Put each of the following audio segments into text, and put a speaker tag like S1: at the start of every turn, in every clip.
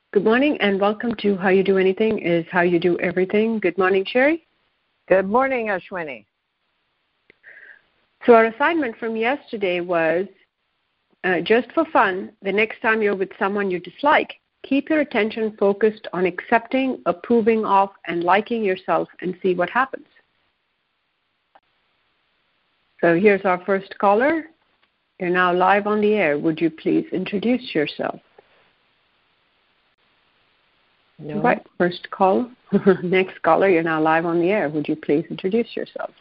S1: Good morning and welcome to How You Do Anything is How You Do Everything. Good morning, Sherry.
S2: Good morning, Ashwini.
S1: So our assignment from yesterday was, just for fun, the next time you're with someone you dislike, keep your attention focused on accepting, approving of, and liking yourself and see what happens. So here's our first caller. You're now live on the air. Would you please introduce yourself?
S2: No.
S1: Right, first call. Next caller, you're now live on the air. Would you please introduce yourself?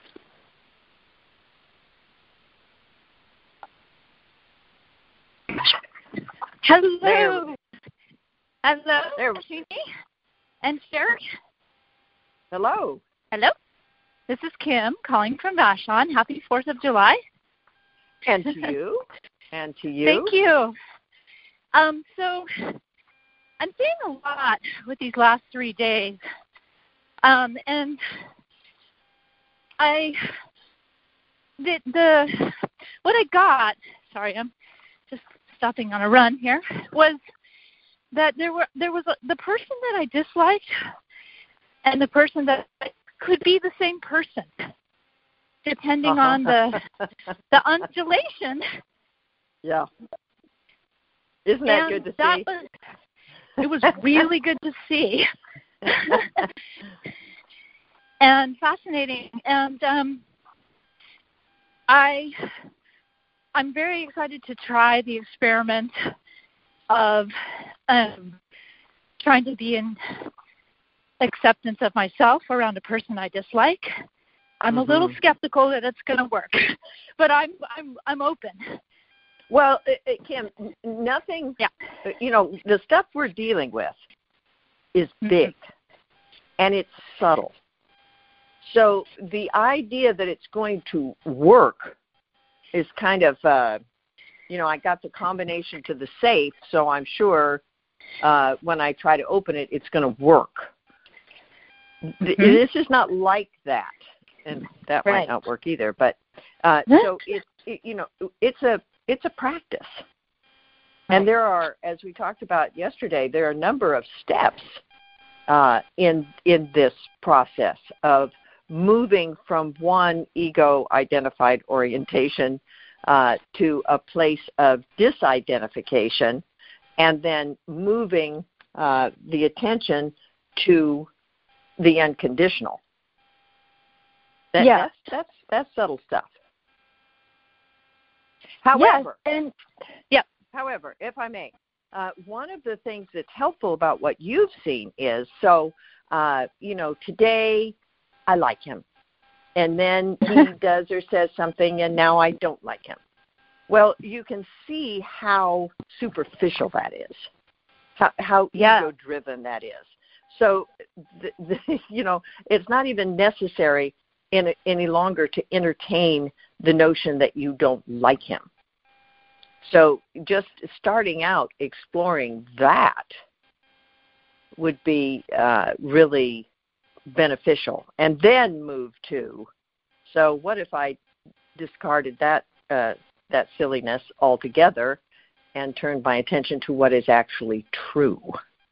S3: Hello. Hello,
S2: There.
S3: Ashwini and Sherry.
S2: Hello.
S3: Hello. This is Kim calling from Vashon. Happy 4th of July.
S2: And to you. And to you.
S3: Thank you. So I'm seeing a lot with these last 3 days. And what I got, sorry, I'm just stopping on a run here, was that there was the person that I disliked and the person that could be the same person, depending on the undulation.
S2: Yeah. Isn't that good to see?
S3: It was really good to see. And fascinating. And I'm very excited to try the experiment of trying to be in acceptance of myself around a person I dislike. I'm a little skeptical that it's going to work, but I'm open.
S2: Well, Kim, nothing, the stuff we're dealing with is big, and it's subtle. So the idea that it's going to work is kind of, I got the combination to the safe, so I'm sure when I try to open it, it's going to work. This is not like that, and that might not work either. But so it's a practice, and there are, as we talked about yesterday, there are a number of steps in this process of moving from one ego-identified orientation to a place of disidentification, and then moving the attention to the unconditional. That's subtle stuff. However, however, if I may, one of the things that's helpful about what you've seen is, today I like him, and then he does or says something, and now I don't like him. Well, you can see how superficial that is, how ego-driven that is. So, it's not even necessary any longer to entertain the notion that you don't like him. So just starting out exploring that would be really beneficial, and then move to, so what if I discarded that silliness altogether and turned my attention to what is actually true?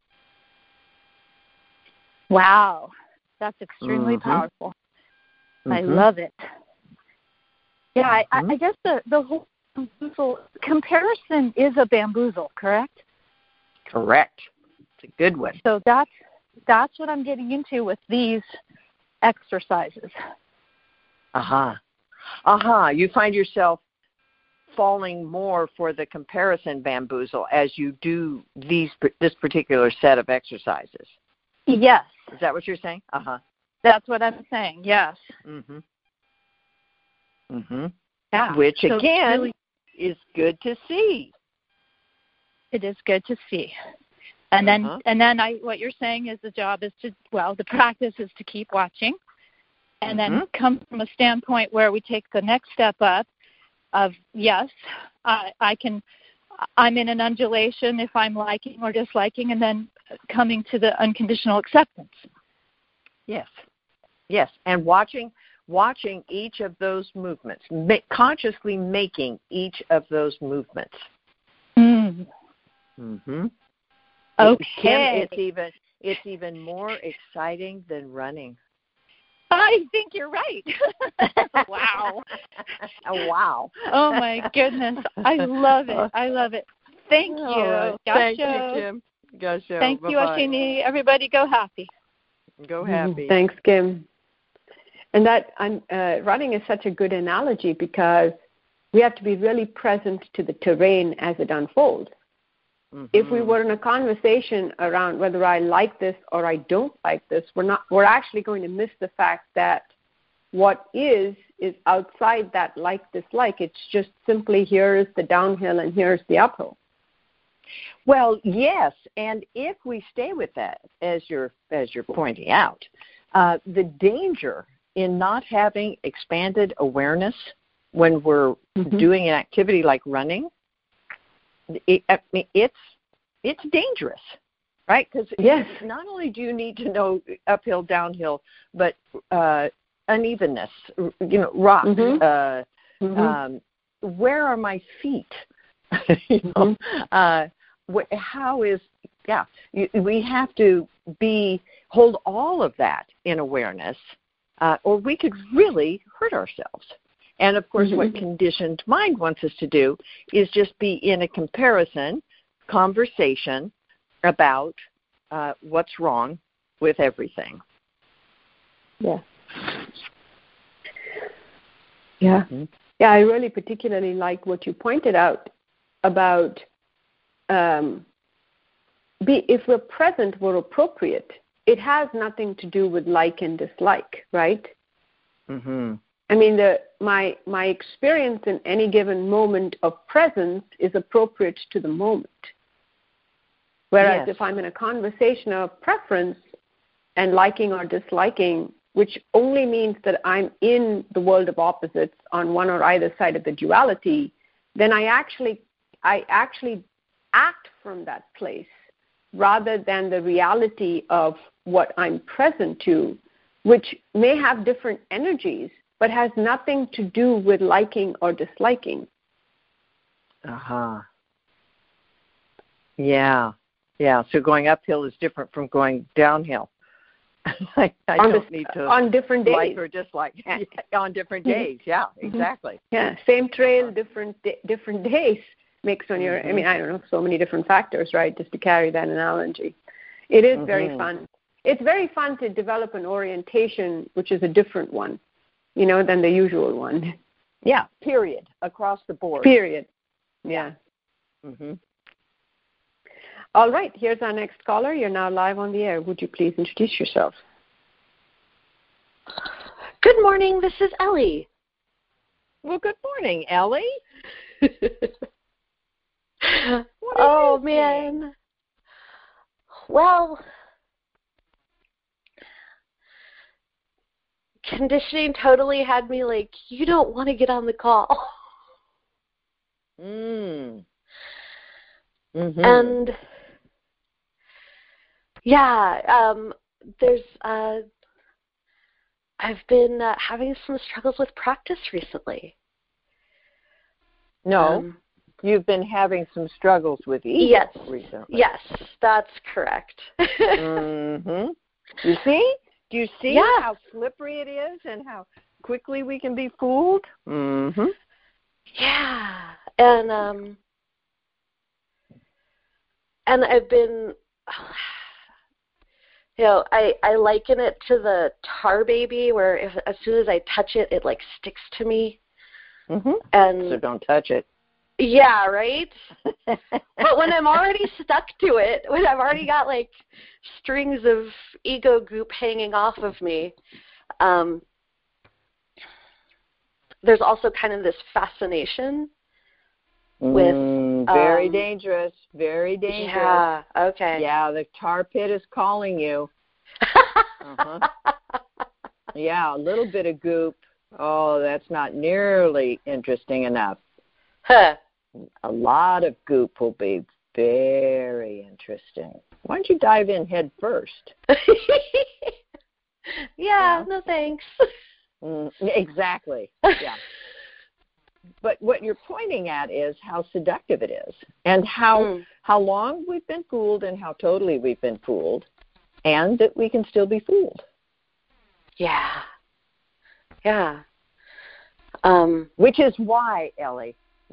S3: Wow, that's extremely powerful. I love it. Yeah, I guess the whole bamboozle comparison is a bamboozle, correct?
S2: Correct. It's a good one.
S3: So that's what I'm getting into with these exercises.
S2: You find yourself falling more for the comparison bamboozle as you do this particular set of exercises.
S3: Yes.
S2: Is that what you're saying?
S3: That's what I'm saying, yes. Yeah.
S2: Which, again, is good to see.
S3: It is good to see. And then what you're saying is the job is the practice is to keep watching, and then come from a standpoint where we take the next step up of, yes, I'm in an undulation if I'm liking or disliking, and then coming to the unconditional acceptance.
S2: Yes, and watching each of those movements, consciously making each of those movements. Kim, it's even more exciting than running.
S3: I think you're right. Wow.
S2: Wow.
S3: Oh, my goodness. I love it. I love it. Thank you.
S2: Right. Thank you, Kim. Gotcha.
S3: Thank you, Ashini. Everybody go happy.
S2: Go happy.
S1: Thanks, Kim. And that running is such a good analogy because we have to be really present to the terrain as it unfolds. Mm-hmm. If we were in a conversation around whether I like this or I don't like this, we're actually going to miss the fact that what is outside that dislike. It's just simply here is the downhill and here's the uphill.
S2: Well, yes, and if we stay with that, as you're pointing out, the danger in not having expanded awareness when we're doing an activity like running, it's dangerous, right? Because not only do you need to know uphill, downhill, but unevenness, rocks. Where are my feet? How is we have to hold all of that in awareness, or we could really hurt ourselves. And, of course, what conditioned mind wants us to do is just be in a conversation about what's wrong with everything.
S1: Yeah. Yeah. Mm-hmm. Yeah, I really particularly like what you pointed out about if we're present, we're appropriate. It has nothing to do with like and dislike, right? Mm-hmm. I mean, my experience in any given moment of presence is appropriate to the moment. Whereas if I'm in a conversation of preference and liking or disliking, which only means that I'm in the world of opposites on one or either side of the duality, then I actually act from that place rather than the reality of what I'm present to, which may have different energies, but has nothing to do with liking or disliking.
S2: Yeah. So going uphill is different from going downhill. I don't need to
S1: on different days.
S2: Like or dislike on different days. Yeah, exactly.
S1: Yeah, same trail, different days makes on your. I mean, I don't know, so many different factors, right? Just to carry that analogy, it is very fun. It's very fun to develop an orientation which is a different one, than the usual one.
S2: Yeah. Period. Across the board.
S1: Period. Yeah.
S2: Mm-hmm.
S1: All right, here's our next caller. You're now live on the air. Would you please introduce yourself?
S4: Good morning. This is Ellie.
S2: Well, good morning, Ellie.
S4: Oh, man. Well, conditioning totally had me like, you don't want to get on the call.
S2: Mm.
S4: Mm-hmm. And there's I've been having some struggles with practice recently.
S2: No, you've been having some struggles with ego recently.
S4: Yes, that's correct.
S2: Mm-hmm. You see? Do you see how slippery it is and how quickly we can be fooled? Mm-hmm.
S4: Yeah, and I've been, I liken it to the tar baby, where as soon as I touch it, it like sticks to me.
S2: Mm-hmm.
S4: And
S2: so don't touch it.
S4: Yeah, right? But when I'm already stuck to it, when I've already got like strings of ego goop hanging off of me, there's also kind of this fascination with
S2: very dangerous.
S4: Yeah, okay.
S2: Yeah, the tar pit is calling you. Yeah, a little bit of goop. Oh, that's not nearly interesting enough. A lot of goop will be very interesting. Why don't you dive in head first?
S4: Yeah, no thanks.
S2: Exactly. Yeah. but what you're pointing at is how seductive it is, and how long we've been fooled, and how totally we've been fooled, and that we can still be fooled.
S4: Yeah. Yeah.
S2: Which is why, Ellie,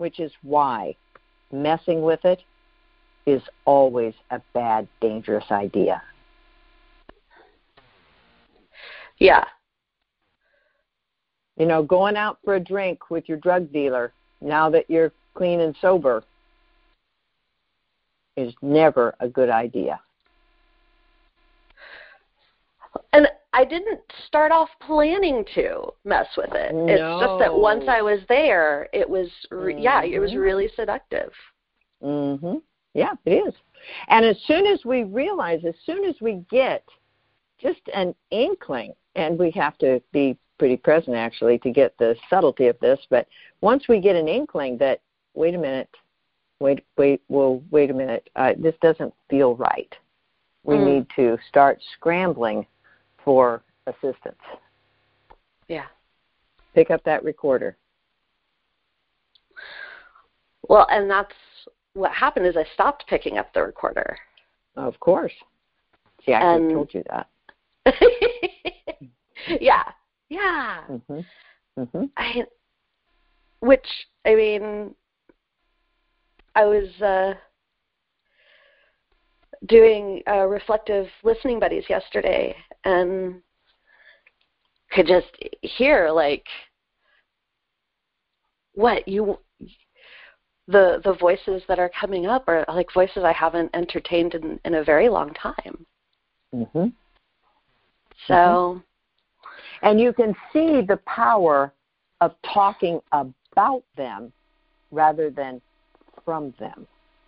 S2: messing with it is always a bad, dangerous idea.
S4: Yeah.
S2: You know, going out for a drink with your drug dealer now that you're clean and sober is never a good idea.
S4: And I didn't start off planning to mess with it.
S2: No.
S4: It's just that once I was there, it was, it was really seductive.
S2: Mm-hmm. Yeah, it is. And as soon as we realize, as soon as we get just an inkling, and we have to be pretty present, actually, to get the subtlety of this, but once we get an inkling that, wait a minute, this doesn't feel right. We need to start scrambling for assistance.
S4: Yeah.
S2: Pick up that recorder.
S4: Well, and that's what happened is I stopped picking up the recorder.
S2: Of course. See, I could have told you that.
S4: Yeah.
S2: Mm-hmm. Mm-hmm.
S4: I was doing reflective listening buddies yesterday, and could just hear the voices that are coming up are like voices I haven't entertained in a very long time.
S2: Mm-hmm.
S4: So,
S2: and you can see the power of talking about them rather than from them.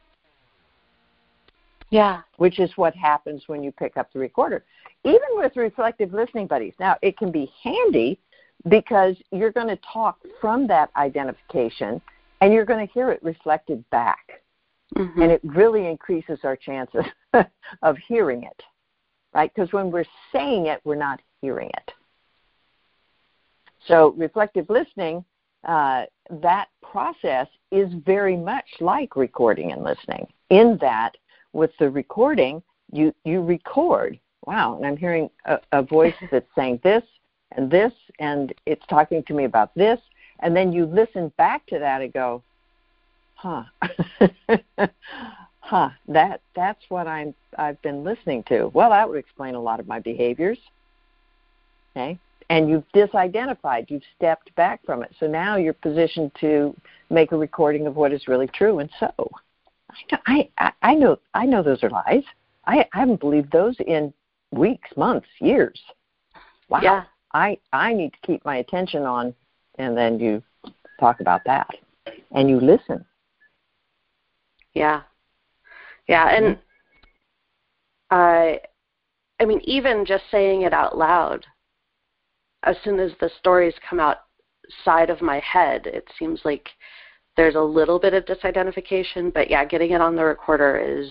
S4: Yeah.
S2: Which is what happens when you pick up the recorder. Even with reflective listening buddies. Now, it can be handy because you're going to talk from that identification and you're going to hear it reflected back. Mm-hmm. And it really increases our chances of hearing it, right? Because when we're saying it, we're not hearing it. So reflective listening, that process is very much like recording and listening, in that with the recording, you record. Wow, and I'm hearing a voice that's saying this, and it's talking to me about this, and then you listen back to that and go, that's what I've been listening to. Well, that would explain a lot of my behaviors. Okay, and you've disidentified, you've stepped back from it. So now you're positioned to make a recording of what is really true. And so I know those are lies. I haven't believed those in weeks, months, years. Wow.
S4: Yeah.
S2: I need to keep my attention on, and then you talk about that, and you listen.
S4: Yeah. Yeah, and I mean, even just saying it out loud, as soon as the stories come outside of my head, it seems like there's a little bit of disidentification, but yeah, getting it on the recorder is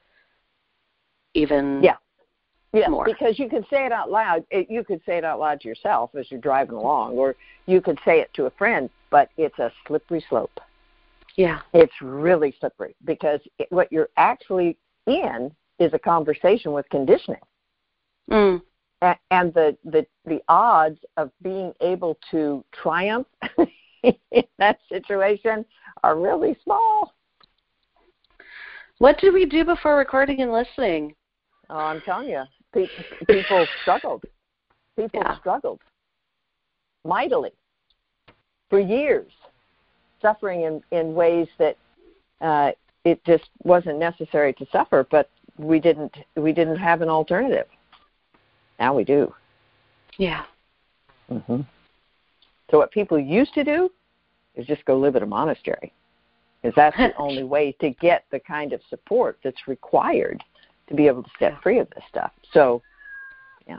S4: even more. Because
S2: you could say it out loud. You could say it out loud to yourself as you're driving along, or you could say it to a friend, but it's a slippery slope.
S4: Yeah.
S2: It's really slippery because what you're actually in is a conversation with conditioning.
S4: Mm.
S2: And the odds of being able to triumph in that situation are really small.
S4: What did we do before recording and listening?
S2: Oh, I'm telling you, people struggled. People struggled mightily for years, suffering in ways that it just wasn't necessary to suffer, but we didn't have an alternative. Now we do.
S4: Yeah.
S2: Mm-hmm. So what people used to do is just go live at a monastery, because that's the only way to get the kind of support that's required to be able to set free of this stuff. So, yeah.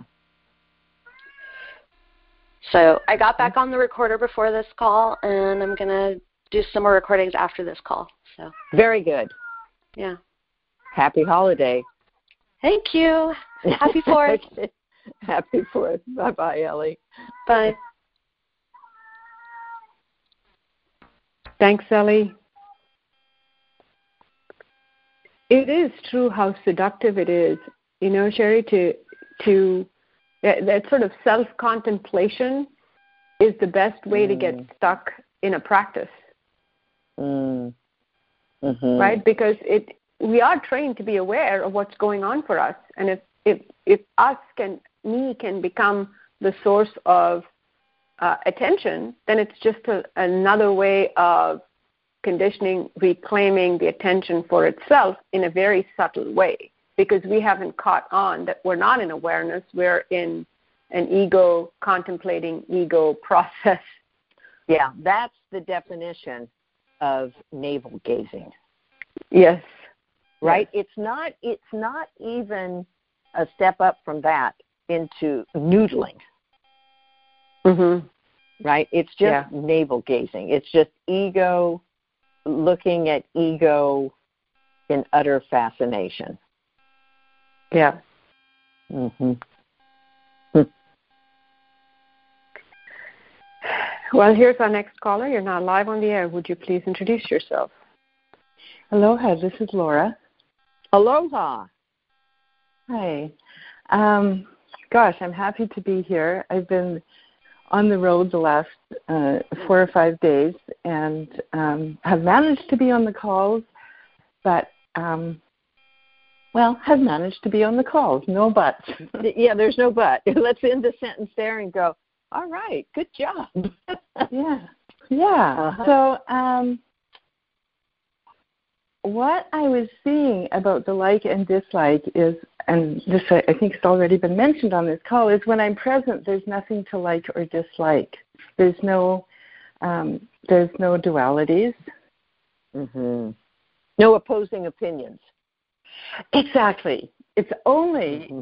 S4: So I got back on the recorder before this call, and I'm going to do some more recordings after this call. So
S2: very good.
S4: Yeah.
S2: Happy holiday.
S4: Thank you. Happy 4th.
S2: Happy 4th. Bye-bye, Ellie.
S4: Bye.
S1: Thanks, Ellie. It is true how seductive it is, Sherry, to that sort of self-contemplation is the best way to get stuck in a practice.
S2: Mm-hmm.
S1: Right? Because we are trained to be aware of what's going on for us. And if me can become the source of attention, then it's just another way of conditioning, reclaiming the attention for itself in a very subtle way, because we haven't caught on that we're not in awareness, we're in an ego, contemplating ego process.
S2: Yeah, that's the definition of navel gazing.
S1: Yes.
S2: Right?
S1: Yes.
S2: It's not even a step up from that into noodling.
S1: Mm-hmm.
S2: Right? It's just navel gazing. It's just ego looking at ego in utter fascination.
S1: Yeah.
S2: Mm-hmm.
S1: Well, here's our next caller. You're now live on the air. Would you please introduce yourself?
S5: Aloha, this is Laura.
S2: Aloha.
S5: Hi. Gosh, I'm happy to be here. I've been on the road the last 4 or 5 days and have managed to be on the calls, but, have managed to be on the calls. No buts.
S2: Yeah, there's no but. Let's end the sentence there and go, all right, good job.
S5: Yeah. Uh-huh. So what I was seeing about the like and dislike is, and this I think has already been mentioned on this call, is when I'm present, there's nothing to like or dislike. There's no dualities.
S2: Mm-hmm. No opposing opinions.
S5: Exactly. It's only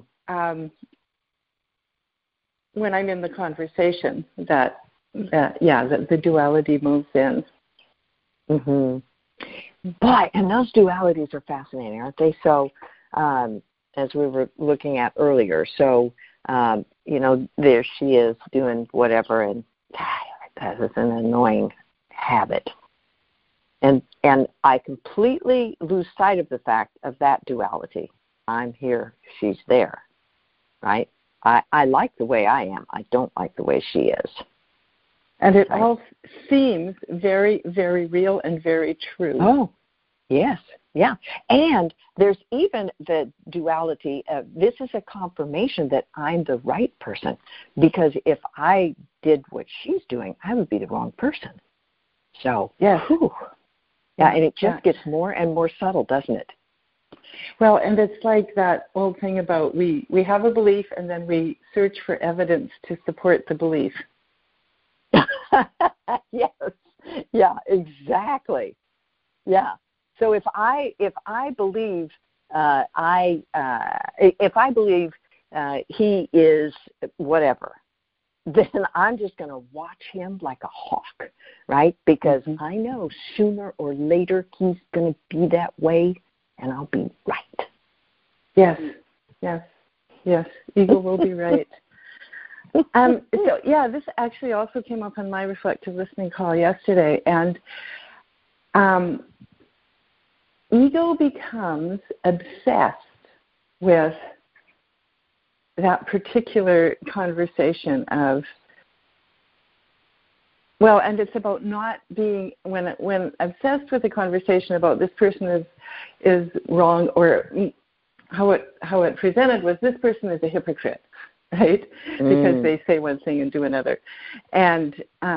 S5: when I'm in the conversation that the duality moves in.
S2: Mm-hmm. Boy, and those dualities are fascinating, aren't they? So, as we were looking at earlier, so, there she is doing whatever, and that is an annoying habit. And I completely lose sight of the fact of that duality. I'm here, she's there, right? I like the way I am. I don't like the way she is.
S5: And it all seems very, very real and very true.
S2: Oh, yes, yeah. And there's even the duality of this is a confirmation that I'm the right person, because if I did what she's doing, I would be the wrong person. So, yeah, and it just gets more and more subtle, doesn't it?
S5: Well, and it's like that old thing about we have a belief and then we search for evidence to support the belief.
S2: Yes. Yeah, exactly. Yeah. So if I believe he is whatever, then I'm just going to watch him like a hawk, right? Because I know sooner or later he's going to be that way, and I'll be right.
S5: Yes. Ego will be right. This actually also came up on my reflective listening call yesterday, and ego becomes obsessed with that particular conversation of, and it's about not being, when obsessed with a conversation about this person is wrong, or how it presented was this person is a hypocrite, right? Because they say one thing and do another. And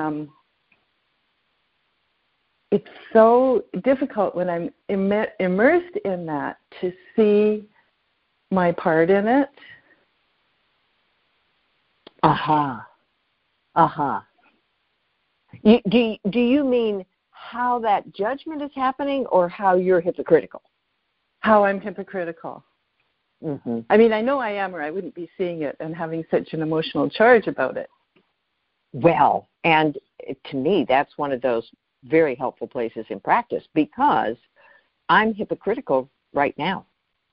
S5: it's so difficult when I'm immersed in that to see my part in it.
S2: Do you mean how that judgment is happening, or how you're hypocritical?
S5: How I'm hypocritical.
S2: Mm-hmm.
S5: I mean, I know I am, or I wouldn't be seeing it and having such an emotional charge about it.
S2: Well, and to me, that's one of those very helpful places in practice, because I'm hypocritical right now.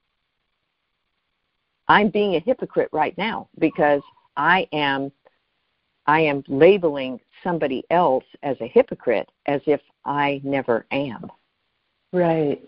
S2: I'm being a hypocrite right now because I am labeling somebody else as a hypocrite as if I never am.
S5: Right.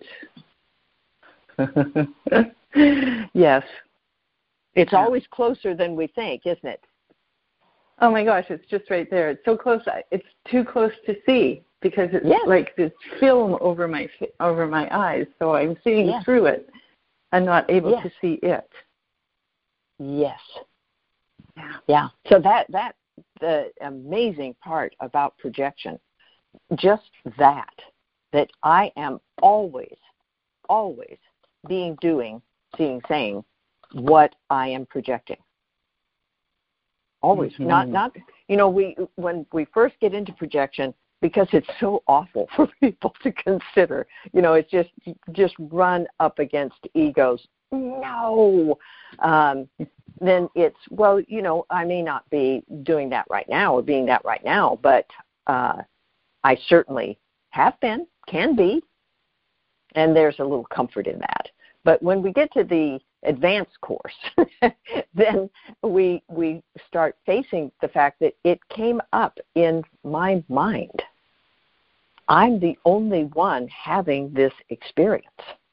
S5: Yes.
S2: It's always closer than we think, isn't it?
S5: Oh my gosh, it's just right there. It's so close. It's too close to see because it's like this film over my eyes. So I'm seeing through it and not able to see it.
S2: Yes. Yeah. So that's the amazing part about projection. Just that I am always being, doing, seeing, saying what I am projecting. Always. Not when we first get into projection, because it's so awful for people to consider, it's just run up against egos. No. Then it's, I may not be doing that right now or being that right now, but I certainly have been, can be, and there's a little comfort in that. But when we get to the advanced course, then we start facing the fact that it came up in my mind. I'm the only one having this experience.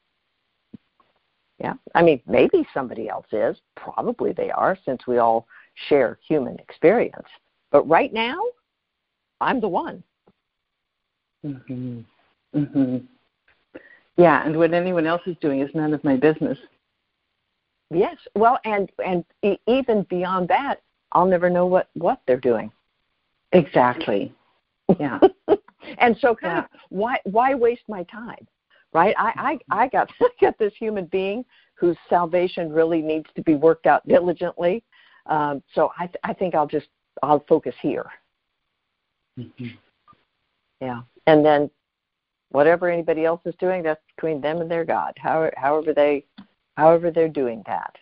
S2: Yeah, I mean, maybe somebody else is. Probably they are, since we all share human experience. But right now, I'm the one.
S5: Mm-hmm. Mm-hmm. Yeah, and what anyone else is doing is none of my business.
S2: Yes, well, and even beyond that, I'll never know what they're doing.
S5: Exactly. Yeah.
S2: And so kind of why waste my time, right? I got this human being whose salvation really needs to be worked out diligently. So I think I'll focus here.
S5: Mm-hmm.
S2: Yeah. And then whatever anybody else is doing, that's between them and their God. However they're doing that.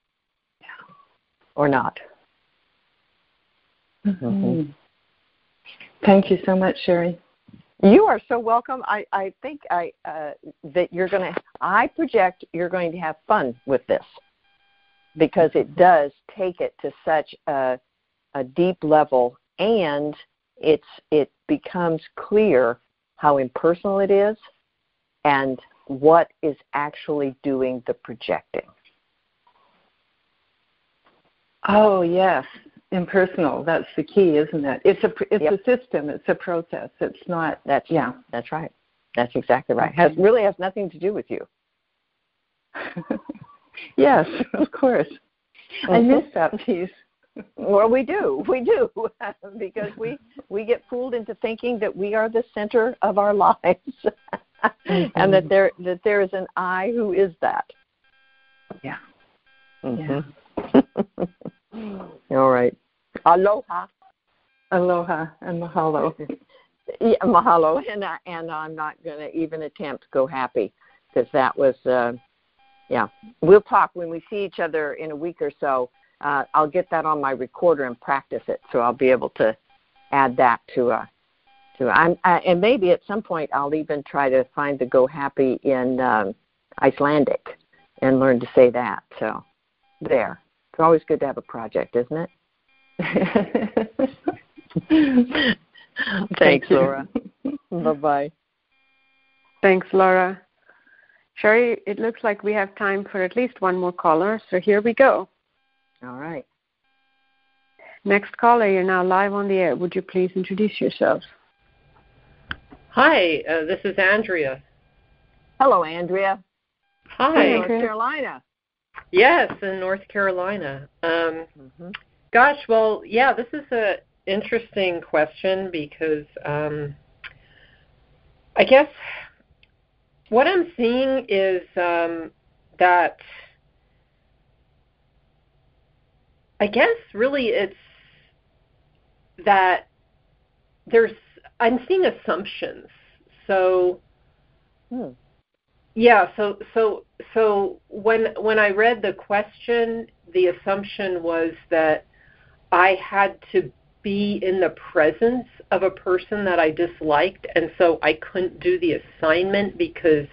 S2: Or not.
S5: Mm-hmm. Mm-hmm. Thank you so much, Sherry.
S2: You are so welcome. I think that I project you're going to have fun with this, because it does take it to such a deep level, and it becomes clear how impersonal it is and what is actually doing the projecting. Oh,
S5: yes. Impersonal. That's the key, isn't it? It's a system. It's a process. It's not.
S2: That's right. That's exactly right. Really has nothing to do with you.
S5: Yes, of course. I miss that piece.
S2: Well, we do, because we get fooled into thinking that we are the center of our lives, and that there is an I who is that.
S5: Yeah.
S2: Mm-hmm. Yeah. All right. Aloha.
S5: Aloha and mahalo.
S2: Yeah, mahalo, and I'm not going to even attempt go happy, because that was We'll talk when we see each other in a week or so. I'll get that on my recorder and practice it, so I'll be able to add that to and maybe at some point I'll even try to find the go happy in Icelandic and learn to say that. So there. It's always good to have a project, isn't it? Thanks, Laura. Bye-bye.
S1: Thanks, Laura. Sherry, it looks like we have time for at least one more caller, so here we go.
S2: All right.
S1: Next caller, you're now live on the air. Would you please introduce yourself?
S6: Hi, this is Andrea.
S2: Hello, Andrea.
S6: Hi.
S2: North Carolina.
S6: Yes, in North Carolina. Gosh, well, yeah, this is an interesting question, because I guess what I'm seeing is that I guess really it's that I'm seeing assumptions. So yeah, so when I read the question, the assumption was that I had to be in the presence of a person that I disliked, and so I couldn't do the assignment because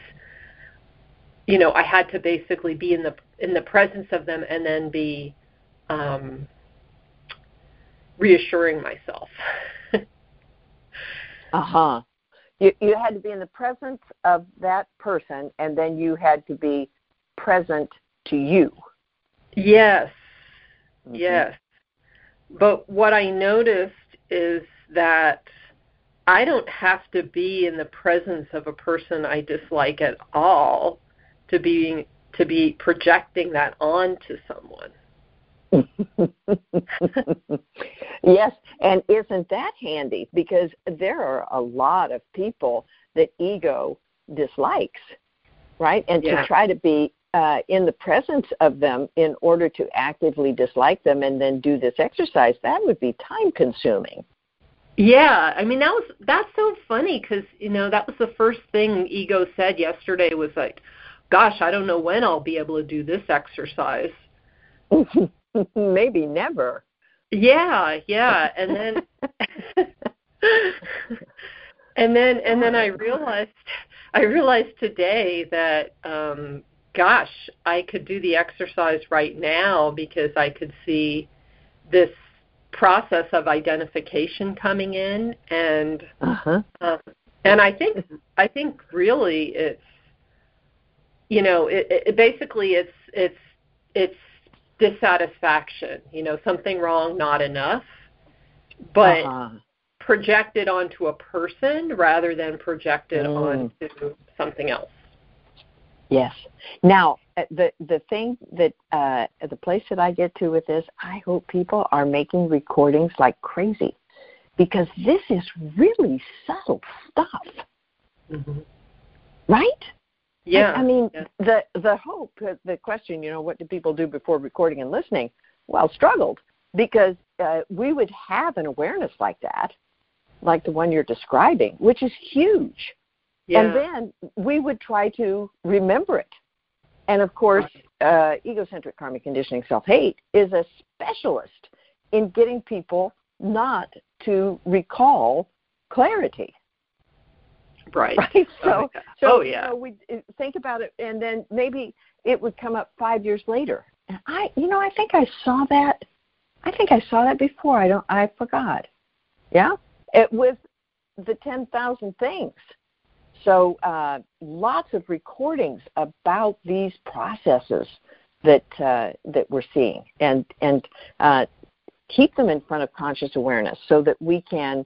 S6: I had to basically be in the presence of them and then be reassuring myself.
S2: You had to be in the presence of that person, and then you had to be present to you.
S6: Yes. Mm-hmm. Yes. But what I noticed is that I don't have to be in the presence of a person I dislike at all to be projecting that onto someone.
S2: Yes, and isn't that handy? Because there are a lot of people that ego dislikes, right? And to try to be in the presence of them in order to actively dislike them and then do this exercise, that would be time-consuming.
S6: Yeah, I mean, that's so funny because, that was the first thing ego said yesterday was like, gosh, I don't know when I'll be able to do this exercise.
S2: Maybe never.
S6: Yeah, and then and then I realized today that gosh, I could do the exercise right now because I could see this process of identification coming in, and and I think really it's it basically it's dissatisfaction, something wrong, not enough, but projected onto a person rather than projected onto something else.
S2: Yes. Now, the thing that the place that I get to with this, I hope people are making recordings like crazy, because this is really subtle stuff, right?
S6: Yeah.
S2: I mean, the hope, the question, what do people do before recording and listening? Well, struggled, because we would have an awareness like that, like the one you're describing, which is huge. Yeah. And then we would try to remember it. And, of course, egocentric karmic conditioning self-hate is a specialist in getting people not to recall clarity.
S6: Right.
S2: So we think about it, and then maybe it would come up 5 years later. And I think I saw that. I think I saw that before. I forgot. Yeah, it was the 10,000 things. So lots of recordings about these processes that we're seeing, and keep them in front of conscious awareness so that we can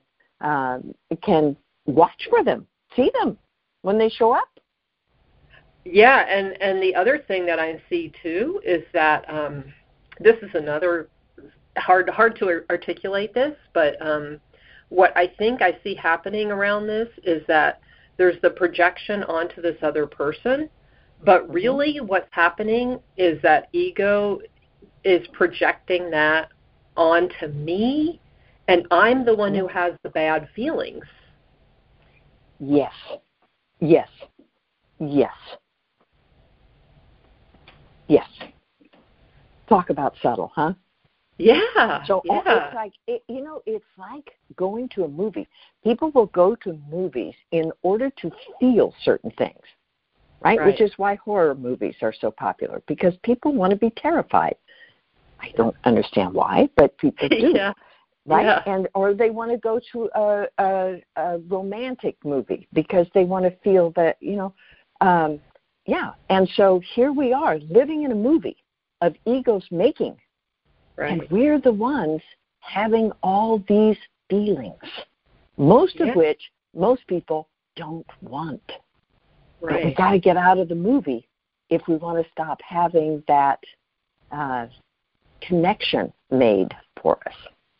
S2: watch for them. See them when they show up.
S6: Yeah, and the other thing that I see too is that this is another hard to articulate this, but what I think I see happening around this is that there's the projection onto this other person, but really what's happening is that ego is projecting that onto me, and I'm the one who has the bad feelings.
S2: Yes. Yes. Yes. Yes. Talk about subtle, huh?
S6: Yeah.
S2: So it's like it's like going to a movie. People will go to movies in order to feel certain things, right? Which is why horror movies are so popular, because people want to be terrified. I don't understand why, but people do.
S6: Yeah.
S2: Right?
S6: Yeah.
S2: Or they want to go to a romantic movie because they want to feel that, And so here we are living in a movie of egos making. Right. And we're the ones having all these feelings, most of which most people don't want. Right. But we got to get out of the movie if we want to stop having that connection made for us.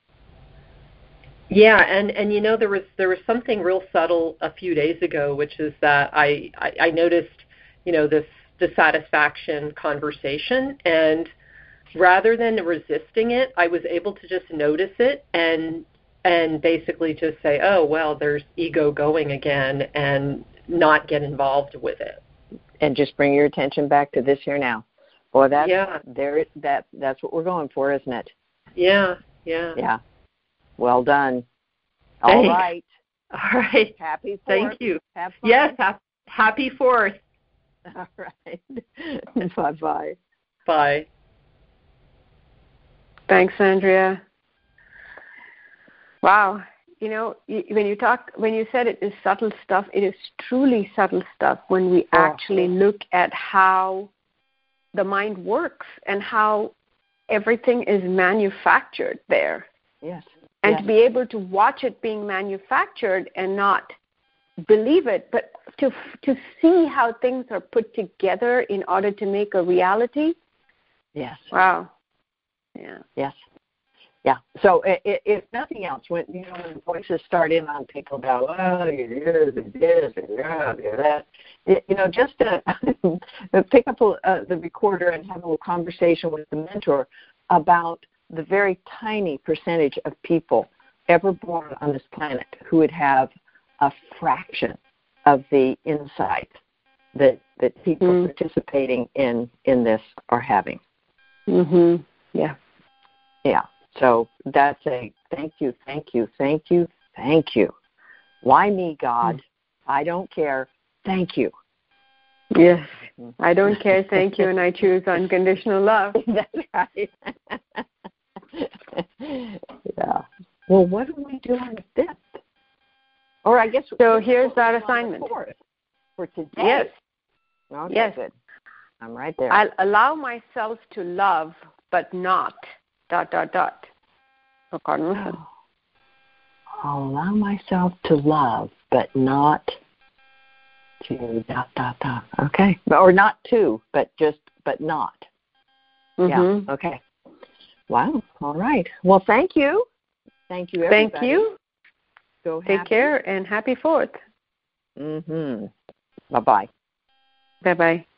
S6: Yeah, and there was something real subtle a few days ago, which is that I noticed, this dissatisfaction conversation, and rather than resisting it, I was able to just notice it and basically just say, oh, well, there's ego going again, and not get involved with it.
S2: And just bring your attention back to this here now. Boy, that's what we're going for, isn't it?
S6: Yeah.
S2: Yeah. Well done. All right.
S6: All right.
S2: Happy 4th.
S6: Thank you.
S2: Have fun.
S6: Yes, happy 4th.
S2: All right. Bye-bye.
S6: Bye.
S1: Thanks, Andrea. Wow. when you said it is subtle stuff, it is truly subtle stuff when we actually look at how the mind works and how everything is manufactured there.
S2: Yes.
S1: And to be able to watch it being manufactured and not believe it, but to see how things are put together in order to make a reality.
S2: Yes.
S1: Wow. Yeah.
S2: Yes. Yeah. So if nothing else, when voices start in on people about you're this and you're that, just to pick up the recorder and have a little conversation with the mentor about the very tiny percentage of people ever born on this planet who would have a fraction of the insight that people participating in this are having.
S1: Mhm. Yeah.
S2: Yeah. So that's a thank you. Why me, God? I don't care. Thank you.
S1: Yes. I don't care. Thank you. And I choose unconditional love.
S2: That's right. Yeah. Well, what do we do on the 5th? Or I guess.
S1: So here's that assignment.
S2: For today.
S1: Yes.
S2: Okay,
S1: yes.
S2: Good. I'm right there.
S1: I'll allow myself to love, but not ... So Cardinal.
S2: I'll allow myself to love, but not to ... Okay. Or not to, but not.
S1: Mm-hmm.
S2: Yeah. Okay. Wow. All right. Well, thank you. Thank you, everybody.
S1: Thank you. Take care and happy 4th.
S2: Mm-hmm. Bye-bye.
S1: Bye-bye.